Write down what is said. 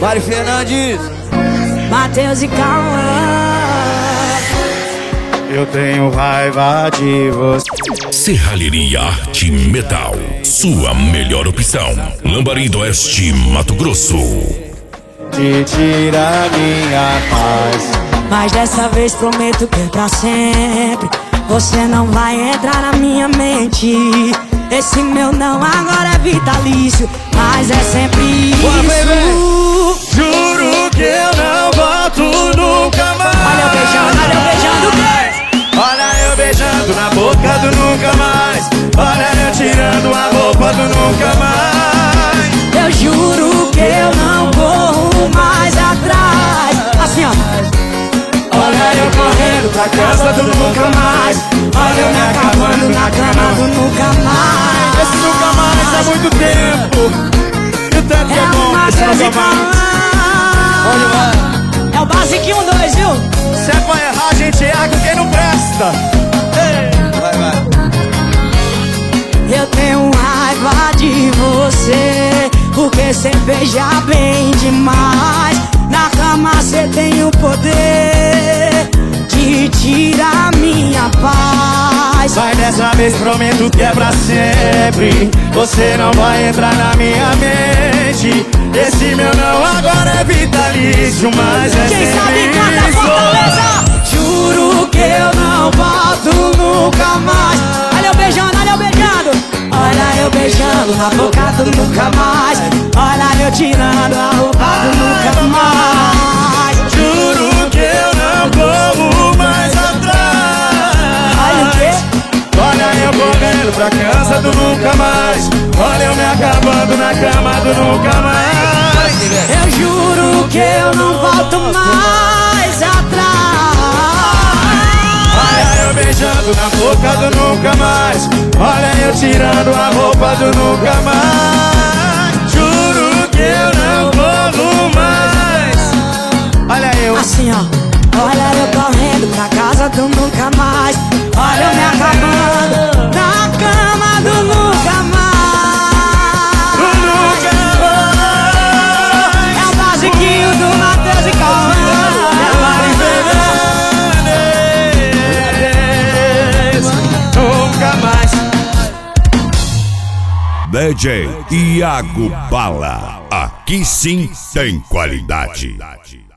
Mari Fernandes, Matheus e Cauã. Eu tenho raiva de você. Serralheria Arte Metal, sua melhor opção. Lambari do Oeste, Mato Grosso. Te tira minha paz. Mas dessa vez prometo que é pra sempre. Você não vai entrar na minha mente. Esse meu não agora é vitalício, mas é sempre isso. Juro que eu não volto nunca mais. Olha eu beijando o quê? Olha eu beijando na boca do nunca mais. Olha eu tirando a roupa do nunca mais. Eu juro que eu não corro mais atrás. Assim ó. Olha eu correndo pra casa do nunca mais. Olha eu me acabando na cama do nunca mais. Esse nunca mais há muito tempo. E o tanto que é bom esse nunca mais. É o basiquinho 2, viu? Se é pra errar, a gente erra com quem não presta. vai. Eu tenho raiva de você, porque cê beija bem demais. Na cama cê tem o poder de tirar minha paz. Vai dessa vez, prometo que é pra sempre. Você não vai entrar na minha mente. Esse meu não agora é vitalício, mas é quem sempre sabe canta Fortaleza. Juro que eu não volto nunca mais. Olha eu beijando, olha eu beijando. Olha eu beijando na boca do nunca mais. Olha eu tirando a roupa do nunca mais. Juro que eu não corro mais atrás. Olha o quê? Olha eu correndo pra casa do nunca mais. Olha eu me acabando na cama do nunca mais. Eu juro que eu não volto mais atrás. Olha eu beijando na boca do nunca mais. Olha eu tirando a roupa do nunca mais. Juro que eu não corro mais. Olha eu assim ó. Olha eu correndo pra casa do nunca mais. Olha eu me acabando na cama do nunca mais. É o basiquinho do Matheus e Cauã. Nunca mais. DJ Iago Bala, aqui sim tem qualidade.